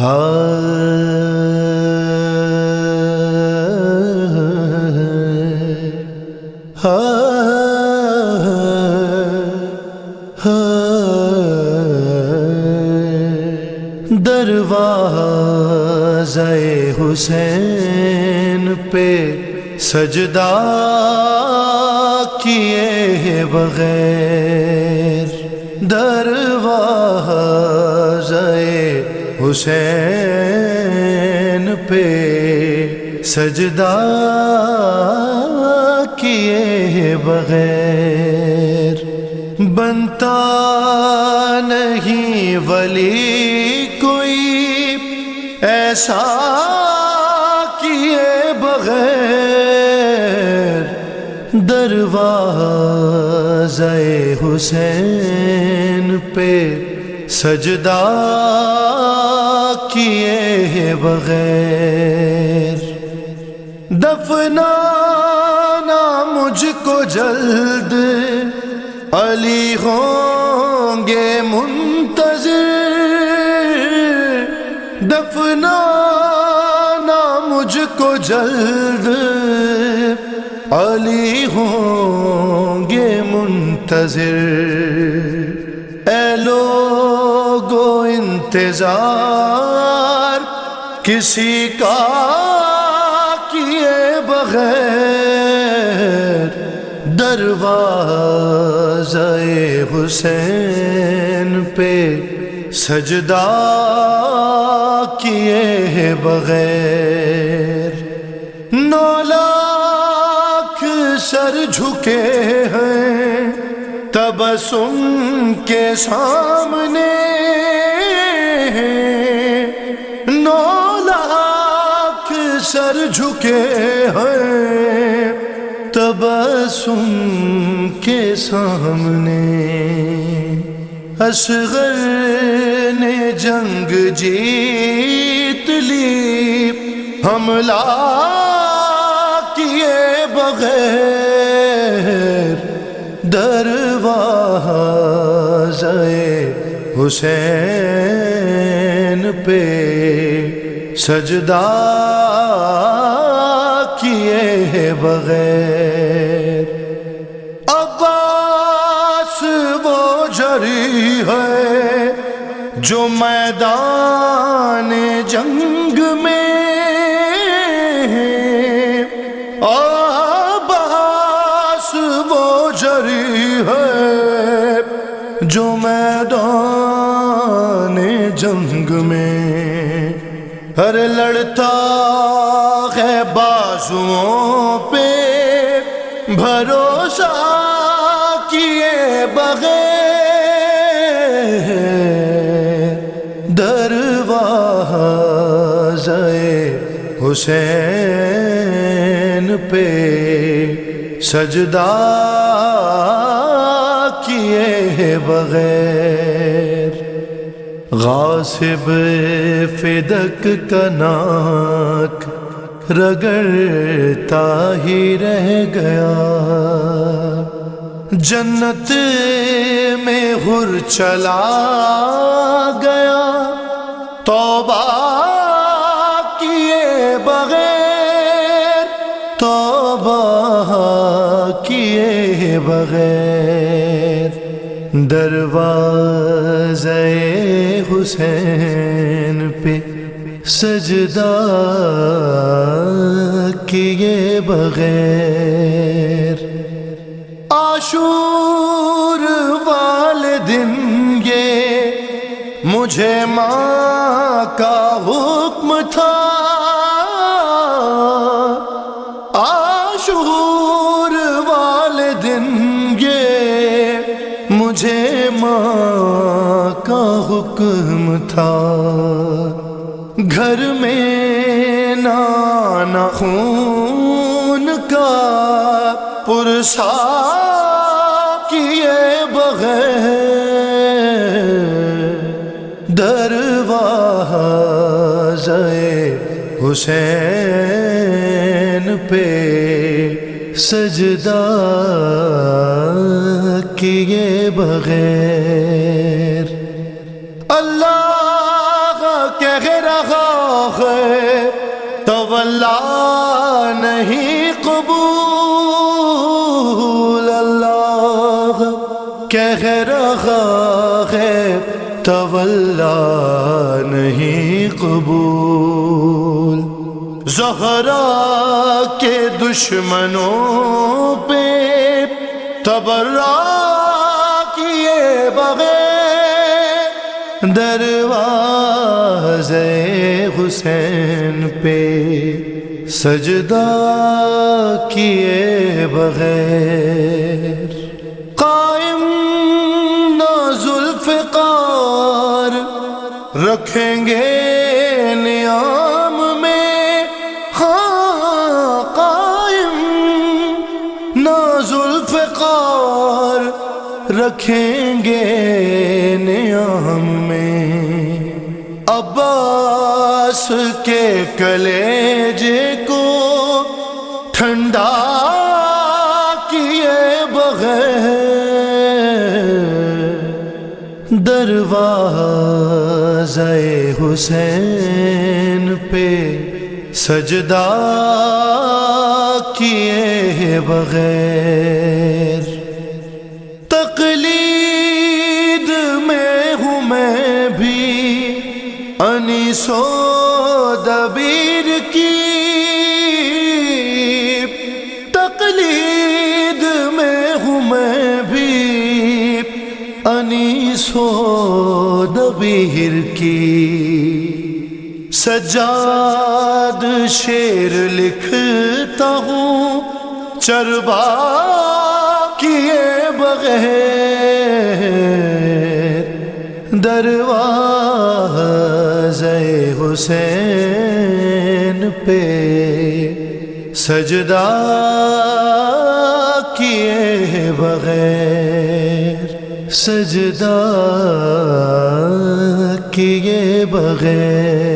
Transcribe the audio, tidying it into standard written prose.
دروازہ حسین پہ سجدہ کیے بغیر، دروازہ حسین پہ سجدہ کیے بغیر بنتا نہیں ولی کوئی ایسا کیے بغیر، دروازہ حسین پہ سجدہ کیے بغیر، دفنانا مجھ کو جلد علی ہوں گے منتظر، دفنانا مجھ کو جلد علی ہوں گے منتظر، اے لوگو انتظار کسی کا کیے بغیر، دروازہ حسین پہ سجدہ کیے بغیر، 9 لاکھ سر جھکے ہیں تبسم کے سامنے، 9 لاکھ سر جھکے ہیں تبسم کے سامنے، اصغر نے جنگ جیت لی حملہ کیے بغیر، دروازہ حسین پہ سجدہ کیے بغیر، عباس وہ جری ہے جو میدان جنگ میں، عباس وہ جری ہے جو میدان جنگ میں، ہر لڑتا ہے بازوؤں پہ بھروسہ کیے بغیر، دروازہ حسین پہ سجدہ کیے بغیر، غاصب فدق کا ناک رگڑتا ہی رہ گیا، جنت میں حر چلا گیا، توبہ کیے بغیر، توبہ کیے بغیر، دروازہ حسین پہ سجدہ کیے بغیر، عاشور والے دن یہ مجھے ماں کا حکم تھا، عاشور والے دن یہ مجھے ماں کا حکم تھا، گھر میں نانا خون کا پرسا کیے بغیر، دروازہ حسین پہ سجدہ کیے بغیر، اللہ کہہ رہا ہے تولا نہیں قبول، اللہ کہہ رہا ہے تولا نہیں قبول۔ زہرا کے دشمنوں پہ تبرا کیے بغیر، دروازے حسین پہ سجدہ کیے بغیر، قائم نہ ذوالفقار رکھیں گے نیام میں، ہاں قائم نہ ذوالفقار رکھیں گے نیام میں، عباس کے کلیجے کو ٹھنڈا کیے بغیر، دروازے حسین پہ سجدہ کیے بغیر، تقلید میں ہوں میں بھی انیس و دبیر کی، تقلید میں ہوں میں بھی انیس و دبیر کی، سجاد شعر لکھتا ہوں چربا کیے بغیر، دروازے حسین پہ سجدہ کیے بغیر، سجدہ کیے بغیر۔